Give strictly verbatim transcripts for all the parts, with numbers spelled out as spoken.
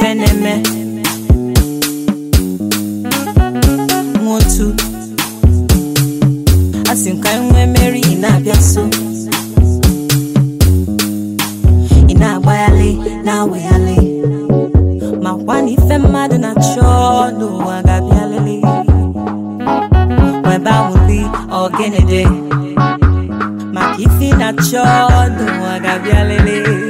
feneme Motu Asinka nwe Mary ina biaso Ina bayale na weyale Ma wani femad na chono agabiale Weba muli ogenede Ma kifi na chono agabiale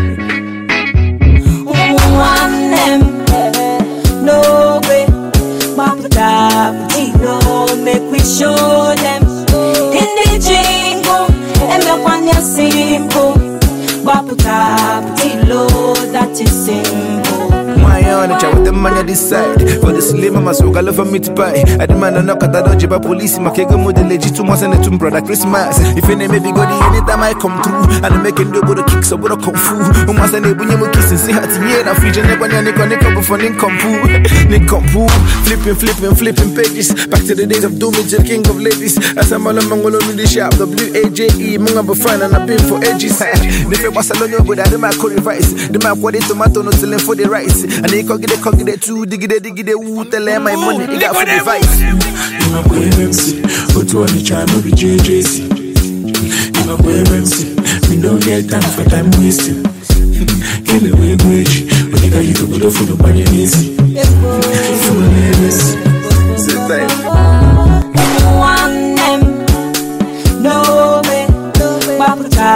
One them no way Maputa Putino make we show them In the jingle and the one ya simple Maputa Putino that is simple My own with the man at this side For the slim mama so gala for me to buy I demand a knock at the dodge by police My kega mo the legit to my son and brother Christmas If any maybe go the anytime I come through And make him do go the kicks or go to kung fu Uma sa nebu nyemo kissing See how to me and I free Jane Nebu nyane kwa neko before ninkompu Ninkompu Flipping, flipping, flipping pages Back to the days of doom to the king of ladies As I'm all among all in the shop W A J E Munga befriend and I've been for ages Nefe Barcelona go that the man could revise The man what is tomato no selling for the rice And they can get it, can get it too, dig it, dig it, woo, tell them my money, they got for the vice. You know, boy, M C, but to any time, no be J J C. You know, boy, M C, we don't get time for time wasting. Kill away, wage, but you got you to go for the money, easy. You will never see. Sit tight. One them, no way, Maputa,